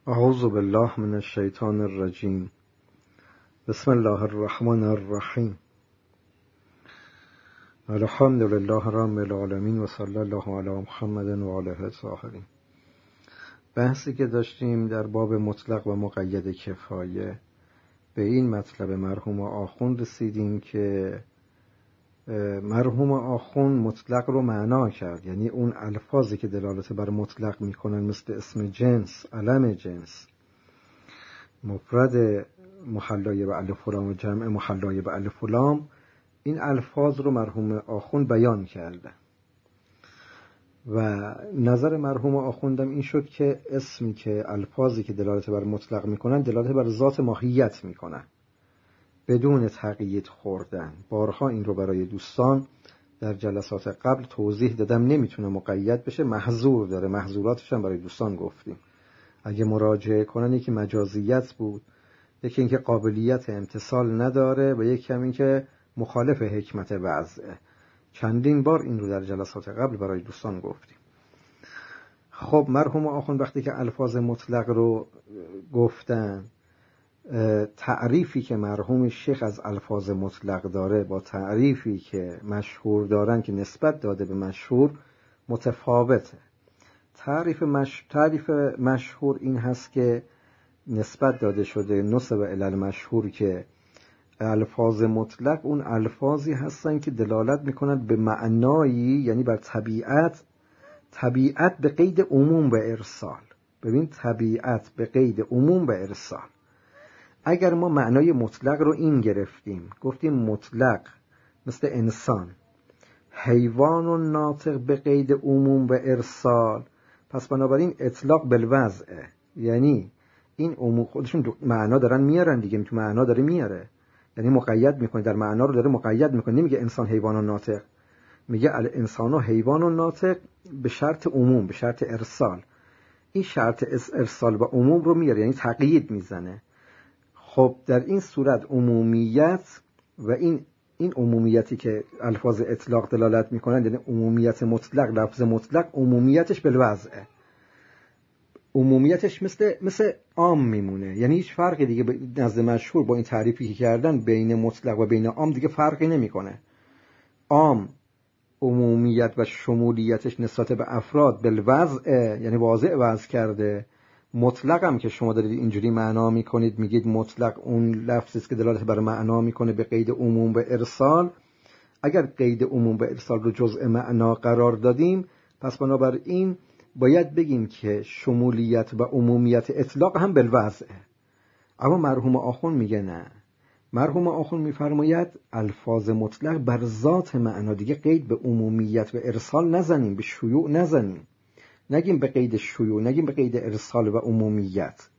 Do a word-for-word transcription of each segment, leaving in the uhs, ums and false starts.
اعوذ بالله من الشیطان الرجیم. بسم الله الرحمن الرحیم. الحمد لله رب العالمین و صلی الله علی محمد و آله الطاهرین. بحثی که داشتیم در باب مطلق و مقید کفایه، به این مطلب مرحوم آخوند رسیدیم که مرحوم آخوند مطلق رو معنا کرد، یعنی اون الفاظی که دلالت بر مطلق میکنن مثل اسم جنس، علم جنس، مفرد محلای به الف و لام و جمع محلای به الف و لام، این الفاظ رو مرحوم آخوند بیان کرده و نظر مرحوم آخوندم این شد که اسمی که الفاظی که دلالت بر مطلق میکنن دلالت بر ذات ماهیت میکنن بدون تقیید خوردن. بارها این رو برای دوستان در جلسات قبل توضیح دادم، نمیتونه مقید بشه، محظور داره، محظوراتش هم برای دوستان گفتیم. اگه مراجعه کنن، یکی مجازیت بود، یکی اینکه قابلیت امتصال نداره و یکی هم اینکه مخالف حکمت وضعه. چندین بار این رو در جلسات قبل برای دوستان گفتیم. خب مرحوم آخوند وقتی که الفاظ مطلق رو گفتن، تعریفی که مرحوم شیخ از الفاظ مطلق داره با تعریفی که مشهور دارن که نسبت داده به مشهور متفاوته. تعریف, مش... تعریف مشهور این هست که نسبت داده شده نسب الی مشهور که الفاظ مطلق اون الفاظی هستن که دلالت میکنند به معنایی، یعنی بر طبیعت، طبیعت به قید عموم و ارسال. ببین، طبیعت به قید عموم و ارسال. اگر ما معنای مطلق رو این گرفتیم، گفتیم مطلق مثل انسان، حیوان و ناطق به قید عموم و ارسال، پس بنابراین اطلاق بالوضعه، یعنی این عموم خودشون معنا دارن میارن دیگه، تو معنا داره میاره، یعنی مقید میکنه، در معنا رو داره مقید میکنه. نمیگه انسان حیوان و ناطق، میگه الانسان و حیوان و ناطق به شرط عموم، به شرط ارسال. این شرط ارسال و عموم رو میاره، یعنی تقیید میزنه. خب در این صورت عمومیت و این این عمومیتی که الفاظ اطلاق دلالت میکنن، یعنی عمومیت مطلق، لفظ مطلق عمومیتش بالوضعه، عمومیتش مثل مثل عام میمونه، یعنی هیچ فرقی دیگه نزد مشهور با این تعریفی که کردن بین مطلق و بین عام دیگه فرقی نمیکنه. عام عمومیت و شمولیتش نسبت به افراد بالوضعه، یعنی واضع وضع کرده. مطلق هم که شما دارید اینجوری معنا میکنید، میگید مطلق اون لفظی است که دلالت بر معنا میکنه به قید عموم و ارسال. اگر قید عموم و ارسال رو جزء معنا قرار دادیم، پس بنابراین باید بگیم که شمولیت و عمومیت اطلاق هم بالوضعه. اما مرحوم آخوند میگه نه. مرحوم آخوند میفرماید الفاظ مطلق بر ذات معنا، دیگه قید به عمومیت و ارسال نزنیم، به شیوع نزنیم، نگیم به قید شیوع، نگیم به قید ارسال و عمومیت.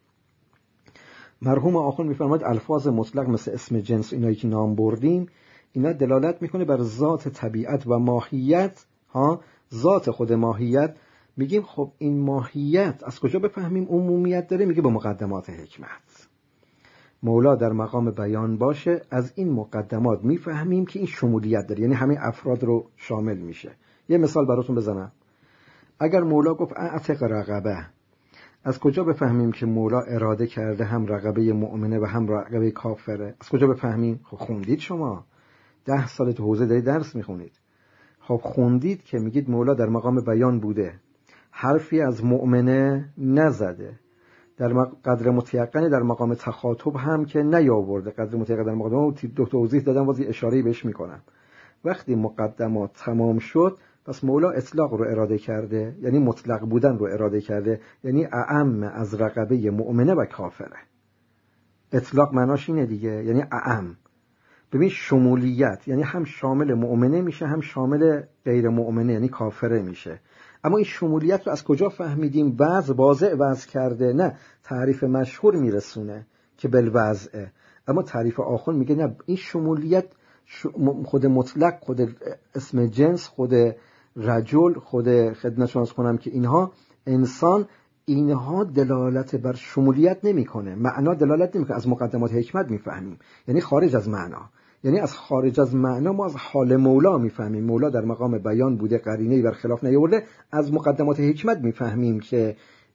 مرحوم آخوند میفرماید الفاظ مطلق مثل اسم جنس، اینایی که نام بردیم، اینا دلالت میکنه بر ذات طبیعت و ماهیت. ها، ذات خود ماهیت. میگیم خب این ماهیت از کجا بفهمیم عمومیت داره؟ میگه با مقدمات حکمت. مولا در مقام بیان باشه، از این مقدمات میفهمیم که این شمولیت داره، یعنی همه افراد رو شامل میشه. یه مثال براتون بزنم. اگر مولا گفت اعتق رقبه، از کجا بفهمیم که مولا اراده کرده هم رقبه مؤمنه و هم رقبه کافره؟ از کجا بفهمیم؟ خب خوندید شما، ده سال تو حوزه دارید درس میخونید. خب خوندید که میگید مولا در مقام بیان بوده، حرفی از مؤمنه نزده، در قدر متیقن در مقام تخاطب هم که نیاورده، قدر متیقن در مقام دو توضیح دادم، واسه اشاره بهش میکنم. وقتی مقدمات تمام شد، پس مولا اطلاق رو اراده کرده، یعنی مطلق بودن رو اراده کرده، یعنی اعم از رقبه مؤمنه و کافره. اطلاق معناش اینه دیگه، یعنی اعم. ببین شمولیت یعنی هم شامل مؤمنه میشه، هم شامل غیر مؤمنه یعنی کافره میشه. اما این شمولیت رو از کجا فهمیدیم؟ وضع واضع وضع کرده. نه، تعریف مشهور میرسونه که بالوضعه، اما تعریف آخوند میگه نه، این شمولیت خود مطلق، خود اسم جنس، خود رجل، خود خدمت شما کنم که اینها انسان، اینها دلالت بر شمولیت نمیکنه، معنا دلالت نمیکنه. از مقدمات حکمت میفهمیم، یعنی خارج از معنا، یعنی از خارج از معنا ما از حال مولا میفهمیم. مولا در مقام بیان بوده، قرینه‌ای بر خلاف نیاورده. از مقدمات حکمت میفهمیم که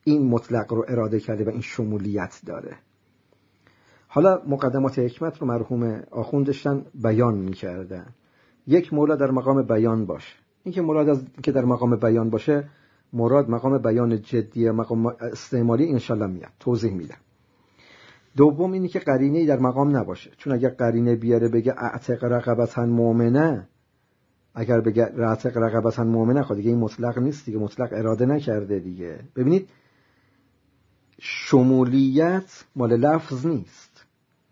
این مطلق رو اراده کرده و این شمولیت داره. حالا مقدمات حکمت رو مرحوم آخوند داشتن بیان می‌کردن. یک، مولا در مقام بیان باشه. این که مراد از که در مقام بیان باشه، مراد مقام بیان جدی، مقام استعمالی انشالله میاد، توضیح میدم. دوم اینی که قرینه‌ای در مقام نباشه، چون اگر قرینه بیاره بگه اعتق رقبتن مؤمنه، اگر بگه اعتق رقبتن مؤمنه، خود دیگه این مطلق نیست دیگه، مطلق اراده نکرده دیگه. ببینید شمولیت مال لفظ نیست.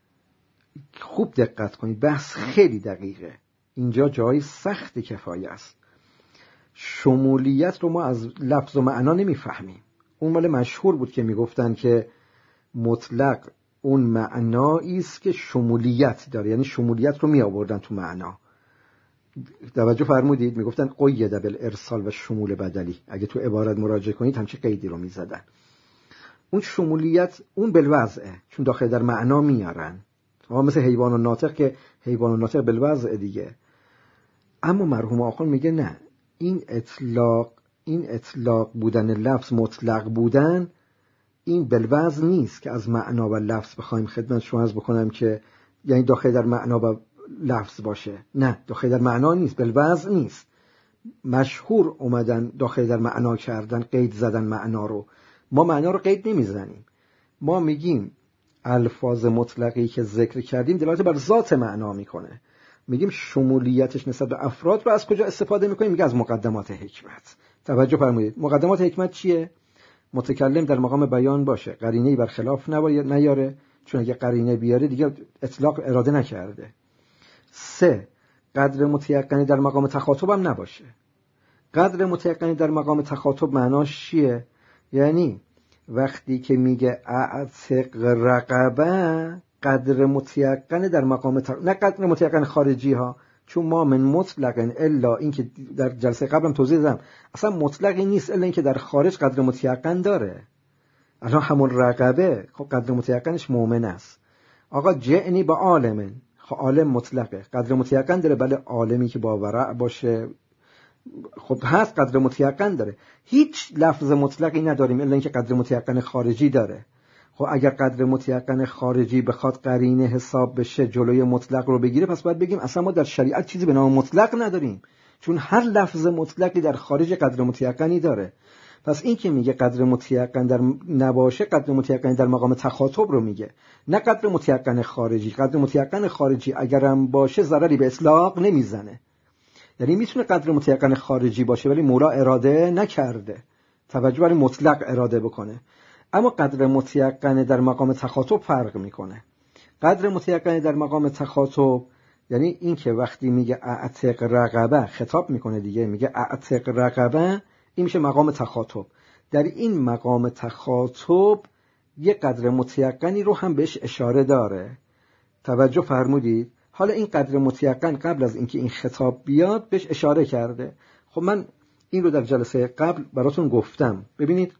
خوب دقت کنید، بحث خیلی دقیقه، اینجا جای سخت کفایه است. شمولیت رو ما از لفظ و معنا نمیفهمیم. اون مال مشهور بود که میگفتن که مطلق اون معنایی است که شمولیت داره، یعنی شمولیت رو می آوردن تو معنا. توجه فرمودید؟ میگفتن قید بالارسال و شمول بدلی. اگه تو عبارت مراجعه کنید همچین قیدی رو میزدن. اون شمولیت اون بالوضعه، چون داخل در معنا میارن، مثل حیوان و ناطق که حیوان و ناطق بالوضع دیگه. اما مرحوم آخوند میگه نه، این اطلاق این اطلاق بودن لفظ، مطلق بودن، این بالوضع نیست که از معنا و لفظ بخوایم خدمت شما عرض بکنم که یعنی داخل در معنا و لفظ باشه. نه، داخل در معنا نیست، بالوضع نیست. مشهور اومدن داخل در معنا کردن، قید زدن معنا رو. ما معنا رو قید نمیزنیم، ما میگیم الفاظ مطلقی که ذکر کردیم دلالت بر ذات معنا میکنه. میگیم شمولیتش نسبت به افراد رو از کجا استفاده میکنیم؟ میگه از مقدمات حکمت. توجه فرمایید، مقدمات حکمت چیه؟ متکلم در مقام بیان باشه، قرینه‌ای برخلاف نیاره، چون اگه قرینه بیاره دیگه اطلاق اراده نکرده. سه، قدر متیقنی در مقام تخاطب هم نباشه. قدر متیقنی در مقام تخاطب معناش چیه؟ یعنی وقتی که میگه اعتق رقبه، قدر متیقن در مقام تخ... نه قدر متیقن خارجی ها، چون ما من مطلق الا این که در جلسه قبلم توضیح دادم اصلا مطلقی نیست الا این که در خارج قدر متیقن داره. الان همون رقبه خب قدر متیقنش مؤمن است. آقا جعنی با عالمن، خب عالم مطلقه، قدر متیقن داره، بله عالمی که با ورع باشه خب هست، قدر متیقن داره. هیچ لفظ مطلقی نداریم الا اینکه قدر متیقن خارجی داره. خب اگر قدر متیقن خارجی بخواد قرینه حساب بشه جلوی مطلق رو بگیره، پس باید بگیم اصلا ما در شریعت چیزی به نام مطلق نداریم، چون هر لفظ مطلقی در خارج قدر متیقنی داره. پس این که میگه قدر متیقن در نباشه، قدر متیقن در مقام تخاطب رو میگه، نه قدر متیقن خارجی. قدر متیقن خارجی اگرم باشه ضرری به اطلاق نمیزنه، یعنی میتونه قدر متیقن خارجی باشه ولی مولا اراده نکرده، توجه برای مطلق اراده بکنه. اما قدر متیقن در مقام تخاطب فرق میکنه. قدر متیقن در مقام تخاطب یعنی این که وقتی میگه اعتق رقبه خطاب میکنه دیگه، میگه اعتق رقبه، این میشه مقام تخاطب. در این مقام تخاطب یه قدر متیقنی رو هم بهش اشاره داره. توجه فرمودید؟ حالا این قدر متیقن قبل از اینکه این خطاب بیاد بهش اشاره کرده. خب من این رو در جلسه قبل براتون گفتم. ببینید،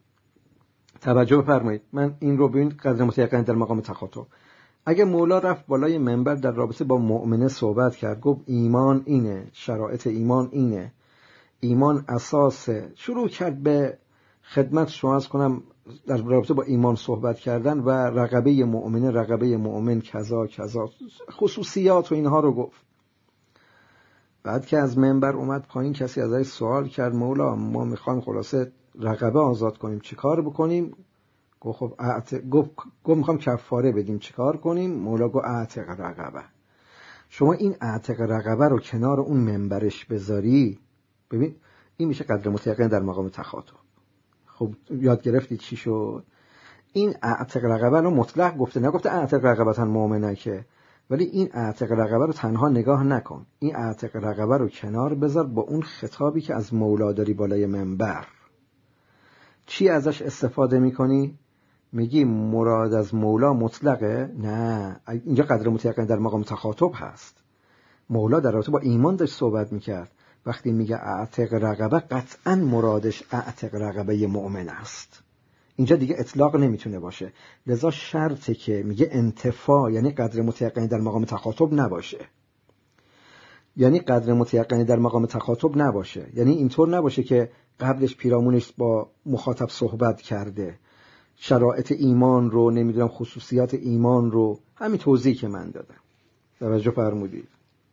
توجه فرمایید، من این رو ببینید، قدر متیقن در مقام تخاطب. اگه مولا رفت بالای منبر در رابطه با مؤمنه صحبت کرد، گفت ایمان اینه، شرایط ایمان اینه، ایمان اساسه، شروع کرد به خدمت شما از کنم در رابطه با ایمان صحبت کردن و رقبه مؤمنه، رقبه مؤمن کذا کذا، خصوصیات و اینها رو گفت. بعد که از منبر اومد پایین، کسی ازش سوال کرد مولا ما میخوایم خلاصه رقبه آزاد کنیم، چی کار بکنیم؟ گفت خب اعتق، گفت گفت میخوام کفاره بدیم، چی کار کنیم؟ مولا گفت اعتق رقبه. شما این اعتق رقبه رو کنار اون منبرش بذاری، ببین این میشه قدر متیقن در مقام تخاطب. خب یاد گرفتی چی شد؟ این اعتق رقبه رو مطلق گفته، نگفته اعتق رقبتن مؤمنه که، ولی این اعتق رقبه رو تنها نگاه نکن، این اعتق رقبه رو کنار بذار با اون خطابی که از مولا داری بالای منبر. چی ازش استفاده میکنی؟ میگی مراد از مولا مطلقه؟ نه، اینجا قدر متیقن در مقام تخاطب هست. مولا در رابطه با ایمان داشت صحبت میکرد. وقتی میگه اعتق رقبه، قطعا مرادش اعتق رقبه مؤمن است. اینجا دیگه اطلاق نمیتونه باشه. لذا شرطه که میگه انتفاع، یعنی قدر متیقنی در مقام تخاطب نباشه. یعنی قدر متیقنی در مقام تخاطب نباشه، یعنی اینطور نباشه که قبلش پیرامونش با مخاطب صحبت کرده، شرایط ایمان رو، نمیدونم خصوصیات ایمان رو، همین توضیحی که من دادم. توجه فرمودید.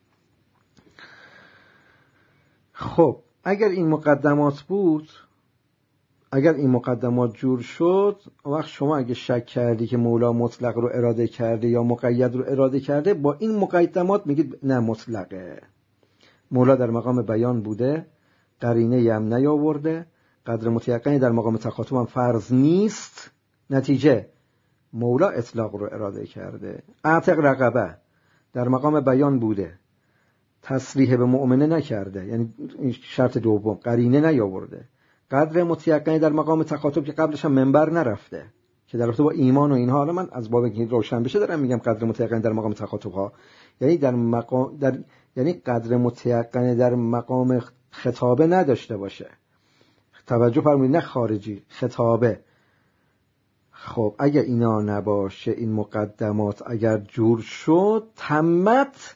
خب اگر این مقدمات بود، اگر این مقدمات جور شد، وقت شما اگه شک کردی که مولا مطلق رو اراده کرده یا مقید رو اراده کرده، با این مقدمات میگید نه مطلقه. مولا در مقام بیان بوده، قرینه یم نیاورده، قدر متیقنی در مقام تخاطب هم فرض نیست، نتیجه مولا اطلاق رو اراده کرده. اعتق رقبه در مقام بیان بوده، تصریح به مؤمنه نکرده، یعنی این شرط دوم، قرینه نیاورده. قدر متیقنی در مقام تخاطب که قبلش هم منبر نرفته، که در رابطه با ایمان و اینها، حالا من از باب اینکه روشن بشه دارم میگم قدر متیقنی در مقام تخاطب ها، یعنی در مقام در یعنی قدر متیقنی در مقام خطابه نداشته باشه. توجه فرمایید، نه خارجی، خطابه. خب اگر اینا نباشه، این مقدمات اگر جور شد، تمت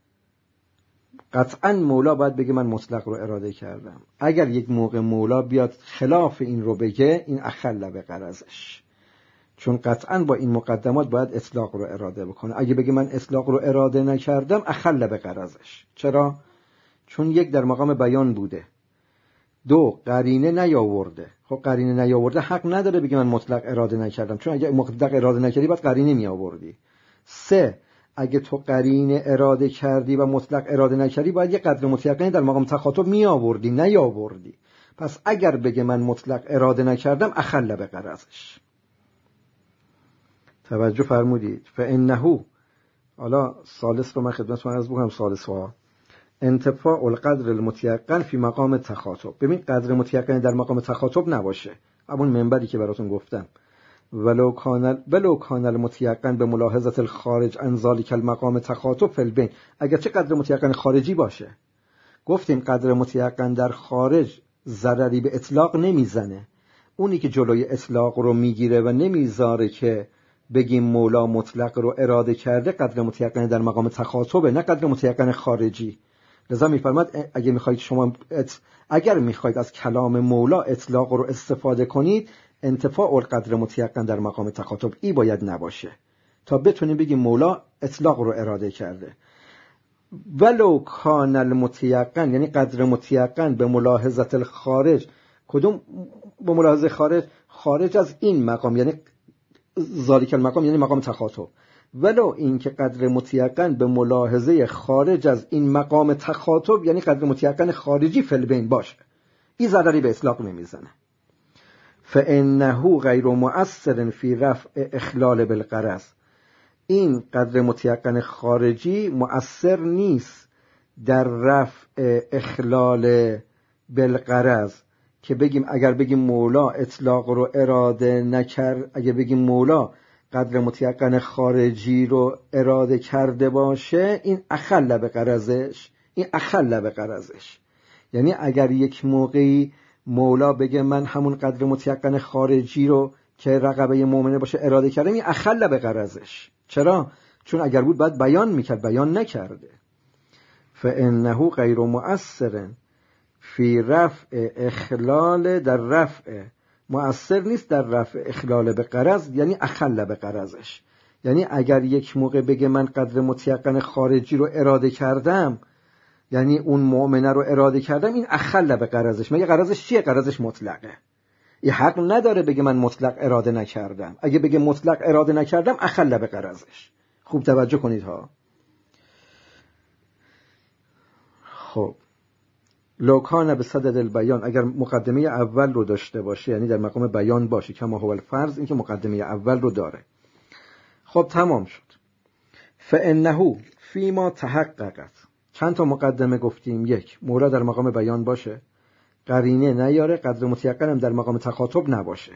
قطعا مولا باید بگه من مطلق رو اراده کردم. اگر یک موقع مولا بیاد خلاف این رو بگه، این اخل به غرضش، چون قطعا با این مقدمات باید اطلاق رو اراده بکنه. اگه بگه من اطلاق رو اراده نکردم، اخل به غرضش. چرا؟ چون یک در مقام بیان بوده، دو قرینه نیاورده. خب قرینه نیاورده حق نداره بگه من مطلق اراده نکردم، چون اگه مطلق اراده نکردی باید قرینه می آوردی. سه، اگه تو قرینه اراده کردی و مطلق اراده نکردی، باید یه قدر متیقنی در مقام تخاطب می آوردی، نیاوردی. پس اگر بگه من مطلق اراده نکردم، اخل به غرضش. توجه فرمودید. فانه، حالا ثالث رو من خدمتتون عرض بکنم. ثالث ها انتفاع القدر المتیقن فی مقام تخاطب. ببین قدر متیقن در مقام تخاطب نباشه، همون منبری که براتون گفتم، ولو کان ولو کان المتیقن به ملاحظه الخارج عن ذلک المقام تخاطب فی البین. اگر چه قدر متیقن خارجی باشه، گفتیم قدر متیقن در خارج ضرری به اطلاق نمیزنه. اونی که جلوی اطلاق رو میگیره و نمیذاره که بگیم مولا مطلق رو اراده کرده، قدر متیقن در مقام تخاطبه، نه قدر متیقن خارجی. لذا میفرماد اگه میخواید شما ات... اگر میخواید از کلام مولا اطلاق رو استفاده کنید، انتفاع القدر متیقن در مقام تخاطب ای باید نباشه تا بتونیم بگیم مولا اطلاق رو اراده کرده. ولو کان المتیقن، یعنی قدر متیقن به ملاحظه الخارج. کدوم به ملاحظه خارج؟ خارج از این مقام، یعنی ذالک المقام، یعنی مقام تخاطب. ولو این که قدر متیقن به ملاحظه خارج از این مقام تخاطب، یعنی قدر متیقن خارجی فی البین باشه، این ضرری به اطلاق نمیزنه. فانه غیر مؤثر فی رفع اخلال بالغرض. این قدر متیقن خارجی مؤثر نیست در رفع اخلال بالغرض، که بگیم اگر بگیم مولا اطلاق رو اراده نکرد، اگه بگیم مولا قدر متیقن خارجی رو اراده کرده باشه، این اخل به غرضش، این اخل به غرضش. یعنی اگر یک موقعی مولا بگه من همون قدر متیقن خارجی رو که رقبه مؤمنه باشه اراده کردم، این اخل به غرضش. چرا؟ چون اگر بود باید بیان میکرد، بیان نکرده. فانه غیر مؤثر فی رفع اخلال، در رفع مؤثر نیست در رفع اخلال به غرض، یعنی اخل به غرضش. یعنی اگر یک موقع بگه من قدر متیقن خارجی رو اراده کردم، یعنی اون مؤمنه رو اراده کردم، این اخل به غرضش. مگه غرضش چیه؟ غرضش مطلقه. این حق نداره بگه من مطلق اراده نکردم. اگه بگه مطلق اراده نکردم، اخل به غرضش. خوب توجه کنید ها. خب لو کان بصدد البیان، اگر مقدمه اول رو داشته باشه، یعنی در مقام بیان باشه، کما هو الفرض، این که مقدمه اول رو داره. خب تمام شد. فانه فیما تحققت. چند تا مقدمه گفتیم. یک، مولا در مقام بیان باشه، قرینه نیاره، قدر متیقن هم در مقام تخاطب نباشه.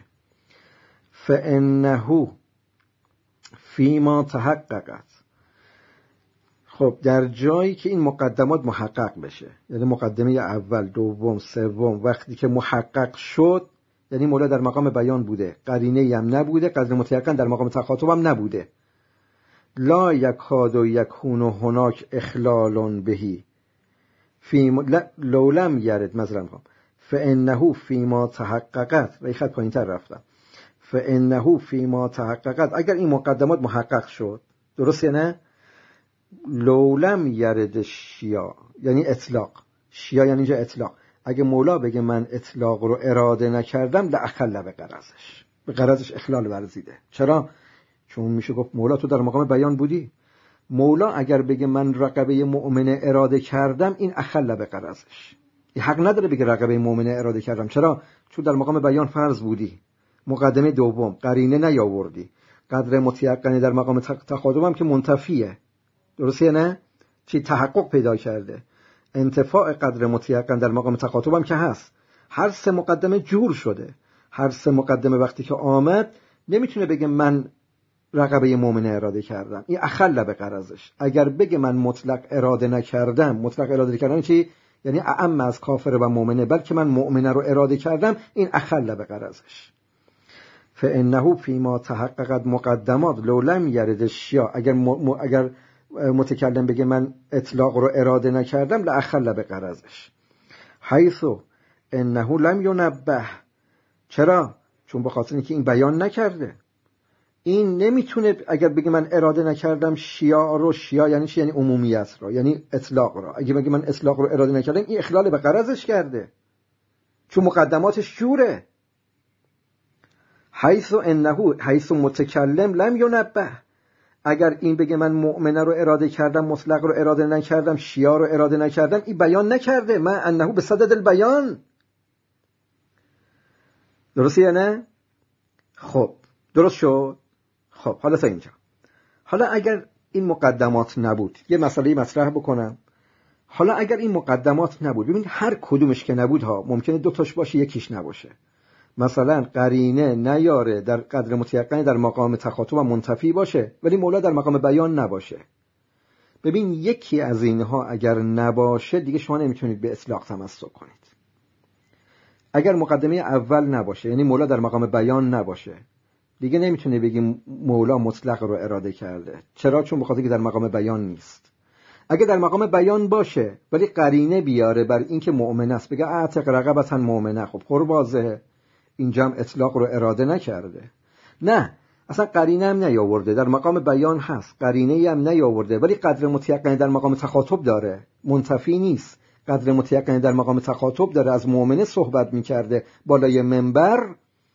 فانه فیما تحققت. خب در جایی که این مقدمات محقق بشه، یعنی مقدمه اول، دوم، سوم، وقتی که محقق شد، یعنی مولا در مقام بیان بوده، قرینه هم نبوده، قدر متیقن در مقام تخاطب هم نبوده. لا یکاد یکون هناک اخلال بهی فی م... لو لم یرد مثلا فانه فیما تحققت، و خط پایین‌تر رفتم، فانه فیما تحققت، اگر این مقدمات محقق شد، درسته نه؟ لولم یرد شیا، یعنی اطلاق، شیا یعنی اینجا اطلاق، اگه مولا بگه من اطلاق رو اراده نکردم لاخل به غرضش، به غرضش اخلال ورزیده. چرا؟ چون میشه گفت مولا تو در مقام بیان بودی. مولا اگر بگه من رقبه مؤمنه اراده کردم، این اخل به غرضش، این حق نداره بگه رقبه مؤمنه اراده کردم. چرا؟ چون در مقام بیان فرض بودی. مقدمه دوم، قرینه نیاوردی. قدر متیقنه در مقام تخاطب هم که منتفیه، درسته نه؟ چی تحقق پیدا کرده. انتفاع قدر متیقن در مقام تخاطب هم که هست. هر سه مقدمه جور شده. هر سه مقدمه وقتی که آمد نمیتونه بگه من رقبه مؤمنه اراده کردم، این اخل به غرضش. اگر بگه من مطلق اراده نکردم، مطلق اراده کردن چی؟ یعنی اعم از کافر و مؤمنه، بلکه من مؤمنه رو اراده کردم، این اخل به غرضش. فانه فیما تحققت مقدمات لو لم یرد الشیا، اگر م... اگر متکلم بگه من اطلاق رو اراده نکردم لاخل به غرضش. حیث انه لم ینبه، چرا؟ چون به خاطر اینکه این بیان نکرده. این نمیتونه اگر بگه من اراده نکردم شیا رو، شیا یعنی چی؟ یعنی عمومیت رو، یعنی اطلاق رو. اگه بگه من اطلاق رو اراده نکردم، این اخلال به غرضش کرده، چون مقدماتش جوره. حیث انه، حیث متکلم لم ینبه، اگر این بگه من مؤمنه رو اراده کردم، مطلق رو اراده نکردم، شیا رو اراده نکردم، این بیان نکرده. من انه به صدد البیان، درسته یا نه؟ خب درست شد. خب حالا تا اینجا. حالا اگر این مقدمات نبود، یه مسئله مطرح بکنم. حالا اگر این مقدمات نبود، ببین هر کدومش که نبود ها، ممکنه دو تاش باشه یکیش نباشه. مثلا قرینه نیاره در قدر متیقن در مقام تخاطب و منتفی باشه، ولی مولا در مقام بیان نباشه. ببین یکی از اینها اگر نباشه، دیگه شما نمیتونید به اطلاق تمسک کنید. اگر مقدمه اول نباشه، یعنی مولا در مقام بیان نباشه، دیگه نمیتونه بگی مولا مطلق رو اراده کرده. چرا؟ چون بخاطر که در مقام بیان نیست. اگه در مقام بیان باشه ولی قرینه بیاره بر اینکه مؤمن است، بگه اعتق رقبتا مؤمنه، خب خور واضحه اینجا هم اطلاق رو اراده نکرده. نه، اصلا قرینه هم نیاورده، در مقام بیان هست، قرینه هم نیاورده، ولی قدر متیقن در مقام تخاطب داره، منتفی نیست. قدر متیقن در مقام تخاطب داره، از مؤمنه صحبت میکرده بالای منبر.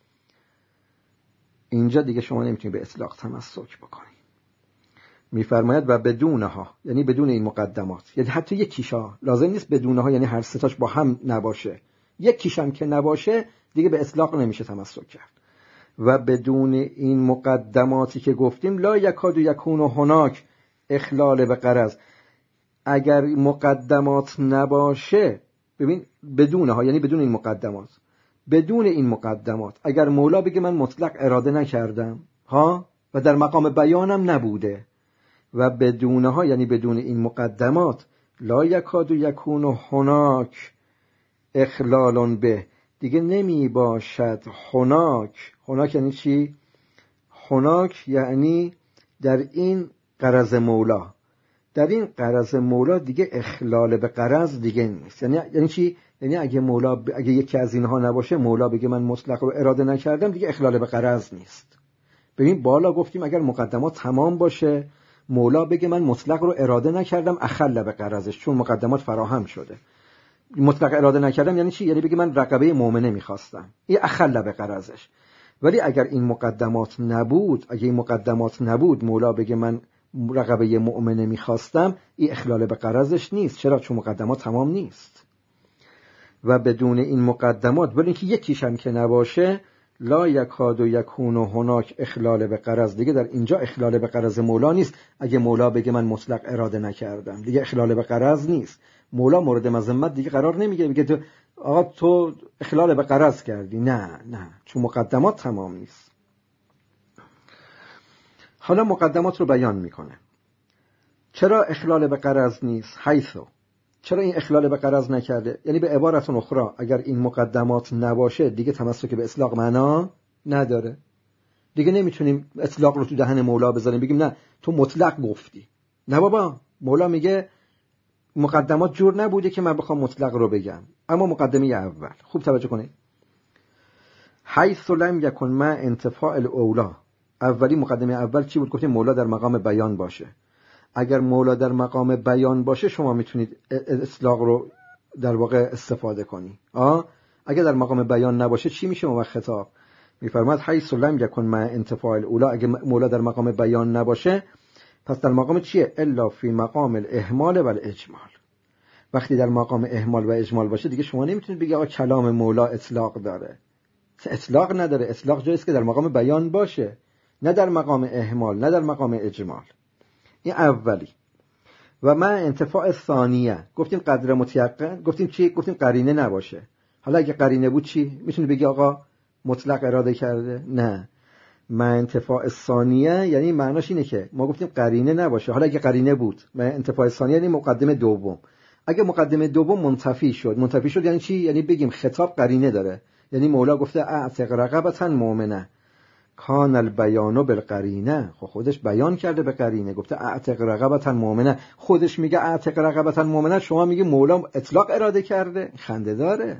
اینجا دیگه شما نمیتونید به اطلاق تمسک بکنید. میفرماید و بدونها، یعنی بدون این مقدمات، یعنی حتی یکیشا، لازم نیست بدونها یعنی هر سه تاش با هم نباشه، یکیش هم که نباشه دیگه به اطلاق نمیشه تمسک کرد. و بدون این مقدماتی که گفتیم لا یکاد یکون هناک اخلال به غرض، اگر مقدمات نباشه، ببین بدونها یعنی بدون این مقدمات، بدون این مقدمات اگر مولا بگه من مطلق اراده نکردم ها و در مقام بیانم نبوده، و بدونها یعنی بدون این مقدمات لا یکاد یکون هناک اخلال به، دیگه نمی باشد هناک. هناک یعنی چی؟ هناک یعنی در این غرض مولا، در این غرض مولا دیگه اخلال به غرض دیگه نیست. یعنی یعنی چی؟ یعنی اگه مولا ب... اگه یکی از اینها نباشه، مولا بگه من مطلق رو اراده نکردم، دیگه اخلال به غرض نیست. ببین بالا گفتیم اگر مقدمات تمام باشه، مولا بگه من مطلق رو اراده نکردم، اخل به غرضش، چون مقدمات فراهم شده. مطلق اراده نکردم یعنی چی؟ یعنی بگه من رقبه مؤمنه میخواستم، این اخل به غرضش. ولی اگر این مقدمات نبود، اگه این مقدمات نبود، مولا بگه من رقبه مؤمنه میخواستم، این اخلال به غرضش نیست. چرا؟ چون مقدمات تمام نیست. و بدون این مقدمات، ولی اینکه یکیش هم که نباشه، لا یکاد یکون هناک اخلال به غرض، دیگه در اینجا اخلال به غرض مولا نیست. اگه مولا بگه من مطلق اراده نکردم، دیگه اخلال به غرض نیست. مولا مورد مذمت دیگه قرار نمیگیره، میگه تو آقا تو اخلال به غرض کردی. نه نه، چون مقدمات تمام نیست. حالا مقدمات رو بیان میکنه. چرا اخلال به غرض نیست؟ حیثو، چرا این اخلال به غرض نکرده؟ یعنی به عبارت اخرى اگر این مقدمات نباشه، دیگه تمسک به اطلاق معنا نداره. دیگه نمیتونیم اطلاق رو تو دهن مولا بذاریم بگیم نه تو مطلق گفتی. نه بابا، مولا میگه مقدمات جور نبوده که من بخوام مطلق رو بگم. اما مقدمه اول خوب توجه کنید. حیث لم یکن ما انتفاع الاولا، اولی مقدمه اول چی بود؟ گفتیم مولا در مقام بیان باشه. اگر مولا در مقام بیان باشه شما میتونید اطلاق رو در واقع استفاده کنی. آه اگر در مقام بیان نباشه چی میشه اون وقت خطاب؟ میفرماد حیث لم یکن ما انتفاع الاولا، اگر مولا در مقام بیان نباشه پس در مقام چیه؟ الا فی مقام الاهمال و الاجمال. وقتی در مقام اهمال و اجمال باشه دیگه شما نمیتونید بگی آقا کلام مولا اطلاق داره. اطلاق نداره. اطلاق جایی است که در مقام بیان باشه، نه در مقام اهمال، نه در مقام اجمال. این اولی. و ما انتفاع ثانیه گفتیم قدر متیقن، گفتیم چی؟ گفتیم قرینه نباشه. حالا اگه قرینه بود چی؟ میتونی بگی آقا مطلق اراده کرده؟ نه. ما انتفاع ثانیه یعنی معناش اینه که ما گفتیم قرینه نباشه. حالا اگه قرینه بود، ما انتفاع ثانیه یعنی مقدمه دوم. اگه مقدمه دوم منتفی شد، منتفی شد یعنی چی؟ یعنی بگیم خطاب قرینه داره. یعنی مولا گفته اعتق رقبة مؤمنه کان البیان بالقرینه، خب خودش بیان کرده به قرینه، گفته اعتق رقبة مؤمنه، خودش میگه اعتق رقبة مؤمنه، شما میگه مولا اطلاق اراده کرده. خنده داره.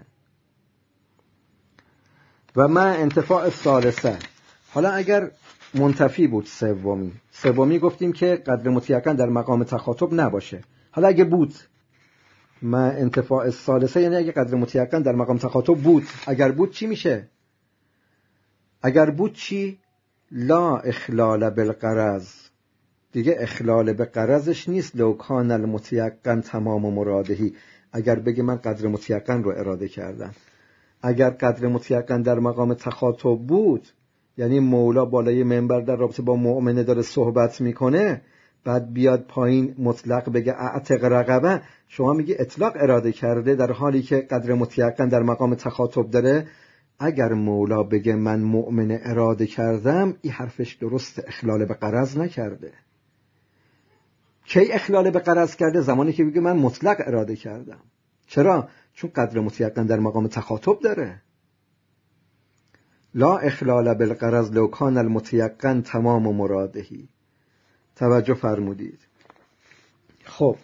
و ما انتفاع ثالثه، حالا اگر منتفی بود سومی، سومی گفتیم که قدر متیقن در مقام تخاطب نباشه. حالا اگه بود ما انتفاع ثالثه یعنی اگه قدر متیقن در مقام تخاطب بود، اگر بود چی میشه؟ اگر بود چی؟ لا اخلال بالغرض، دیگه اخلال به غرضش نیست. لو کان المتیقن تمام مرادهی، اگر بگه من قدر متیقن رو اراده کردم. اگر قدر متیقن در مقام تخاطب بود یعنی مولا بالای منبر در رابطه با مؤمنه داره صحبت میکنه، بعد بیاد پایین مطلق بگه اعتق رقبه، شما میگه اطلاق اراده کرده در حالی که قدر متیقن در مقام تخاطب داره. اگر مولا بگه من مؤمنه اراده کردم، این حرفش درست، اخلال به غرض نکرده. کی اخلال به غرض کرده؟ زمانی که بگه من مطلق اراده کردم. چرا؟ چون قدر متیقن در مقام تخاطب داره. لا اخلال بالغرض لو کان المتیقن تمام مرادهی. توجه فرمودید. خب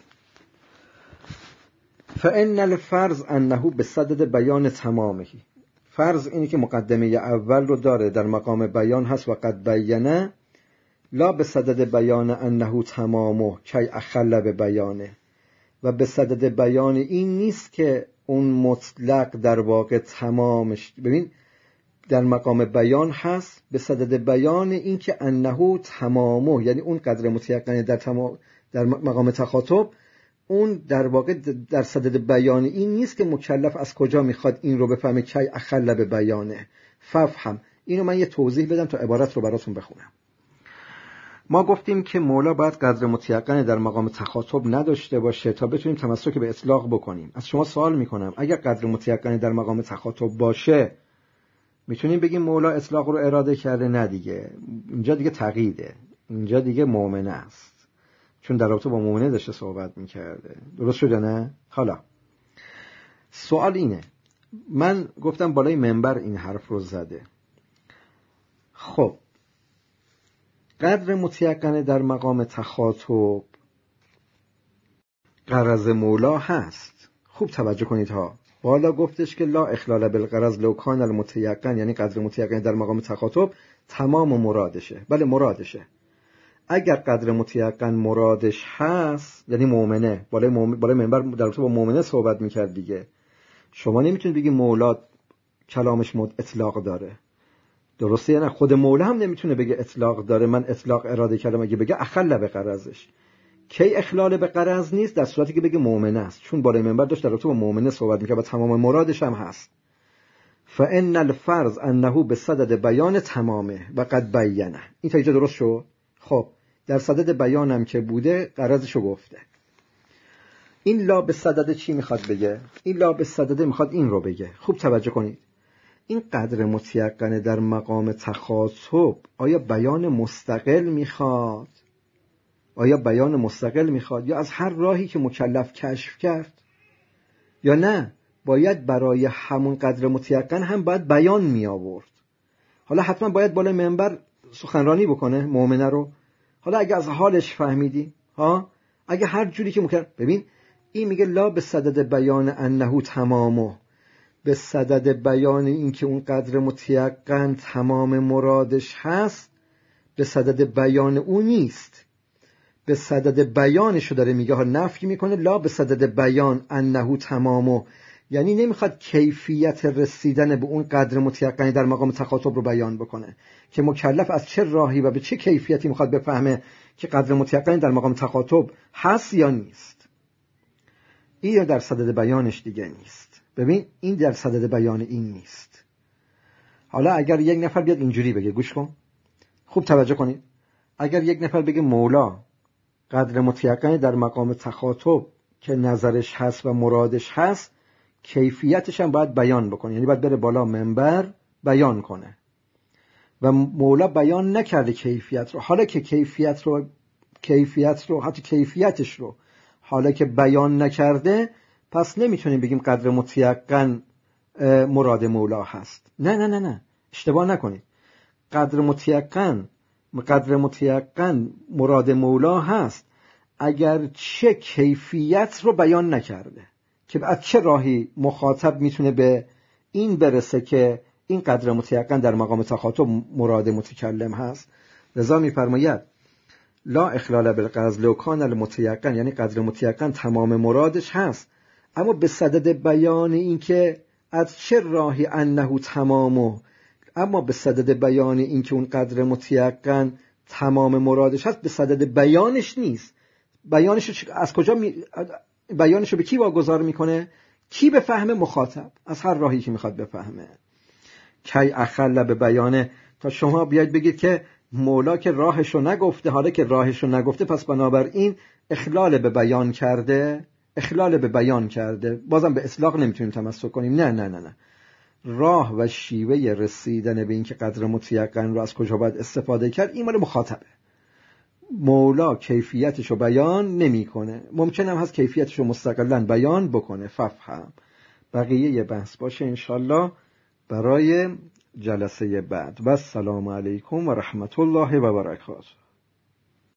فإن الفرض انه بصدد بیان تمامهی، فرض اینه که مقدمه اول رو داره در مقام بیان هست و قد بیانه، لا بصدد بیان انه تمامه کی اخل به بیانه، و بصدد بیان این نیست که اون مطلق در واقع تمامش، ببین در مقام بیان هست، بصدد بیان این که انه تمامه یعنی اون قدر متیقن در تمام در مقام تخاطب، اون در واقع در صدد بیان این نیست که مکلف از کجا میخواد این رو بفهمه کی اخل به بیانه. ففهم اینو من یه توضیح بدم تا عبارت رو براتون بخونم. ما گفتیم که مولا باید قدر متیقن در مقام تخاطب نداشته باشه تا بتونیم تمسک به اطلاق بکنیم. از شما سوال میکنم اگر قدر متیقن در مقام تخاطب باشه میتونیم بگیم مولا اطلاق رو اراده کرده؟ نه دیگه، اینجا دیگه تقییده، اینجا دیگه مؤمنه است، چون در رابطه با مؤمنه داشته صحبت میکرده. درست شده نه؟ حالا سوال اینه، من گفتم بالای منبر این حرف رو زده، خب قدر متیقن در مقام تخاطب غرض مولا هست. خوب توجه کنید ها، بالا گفتش که لا اخلال بالغرض لو کان المتیقن یعنی قدر متیقن در مقام تخاطب تمام مرادشه. بله مرادشه. اگر قدر متیقن مرادش هست یعنی مؤمنه، بالای مومن، بالای منبر در رابطه با مؤمنه صحبت میکرد دیگه، شما نمیتونید بگی مولا کلامش مد اطلاق داره. درسته یا نه؟ خود مولا هم نمیتونه بگه اطلاق داره، من اطلاق اراده کردم. اگه بگه اخل به غرضش، کی اخلال به غرض نیست؟ در صورتی که بگه مؤمنه است، چون بالای منبر داشت در رابطه با مؤمنه صحبت میکرد و تمام مرادش هم هست. فان الفرض انه بصدد بیان تمامه و قد بیانه. این تا اینجا درست شد؟ خب در صدد بیانم که بوده غرضشو گفته. این لا به صدد چی میخواد بگه؟ این لا به صدد میخواد این رو بگه. خوب توجه کنید، این قدر متیقن در مقام تخاطب آیا بیان مستقل میخواد؟ آیا بیان مستقل میخواد یا از هر راهی که مکلف کشف کرد؟ یا نه باید برای همون قدر متیقن هم باید بیان می آورد؟ حالا حتما باید بالای منبر سخنرانی بکنه مؤمنه رو؟ حالا اگه از حالش فهمیدی ها، اگه هر جوری که ممکن، ببین این میگه لا به صدد بیان انه تمامه، به صدد بیان این که اون قدر متیقن تمام مرادش هست، به صدد بیان اون نیست، به صدد بیانشو داره میگه ها، نفی میکنه. لا به صدد بیان انه تمامه، یعنی نمیخواد کیفیت رسیدن به اون قدر متیقنی در مقام تخاطب رو بیان بکنه که مکلف از چه راهی و به چه کیفیتی میخواد بفهمه که قدر متیقنی در مقام تخاطب هست یا نیست. این در صدد بیانش دیگه نیست. ببین این در صدد بیان این نیست. حالا اگر یک نفر بیاد اینجوری بگه، گوش کن خوب توجه کنید، اگر یک نفر بگه مولا قدر متیقنی در مقام تخاطب که نظرش هست و مرادش هست، کیفیتش هم باید بیان بکنه، یعنی باید بره بالا منبر بیان کنه و مولا بیان نکرده کیفیت رو. حالا که کیفیت رو کیفیت رو حتی کیفیتش رو حالا که بیان نکرده، پس نمیتونیم بگیم قدر متیقن مراد مولا هست. نه نه نه نه اشتباه نکنید. قدر متیقن قدر متیقن مراد مولا هست اگر چه کیفیت رو بیان نکرده، که از چه راهی مخاطب میتونه به این برسه که این قدر متیقن در مقام تخاطب مراد متکلم هست. لذا میفرماید لا اخلال بالقصد لو کان المتیقن، یعنی قدر متیقن تمام مرادش هست، اما به صدد بیان این که از چه راهی انه تمامه، اما به صدد بیان این که اون قدر متیقن تمام مرادش هست، به صدد بیانش نیست. بیانش از کجا می... بیانشو به کی واگذار میکنه؟ کی به فهم مخاطب، از هر راهی که میخواد بفهمه. کی اخل به بیانه، تا شما بیاید بگید که مولا که راهشو نگفته، حالا که راهشو نگفته پس بنابراین اخلال به بیان کرده، اخلال به بیان کرده. بازم به اطلاق نمیتونیم تمسک کنیم. نه نه نه نه راه و شیوه رسیدن به این که قدر متیقن رو از کجا باید استفاده کرد، این مال مخاطبه. مولا کیفیتشو بیان نمیکنه، ممکن هم هست کیفیتشو مستقلاً بیان بکنه. ففهم. بقیه یه بحث باشه انشالله برای جلسه بعد. و السلام علیکم و رحمت الله و برکاته.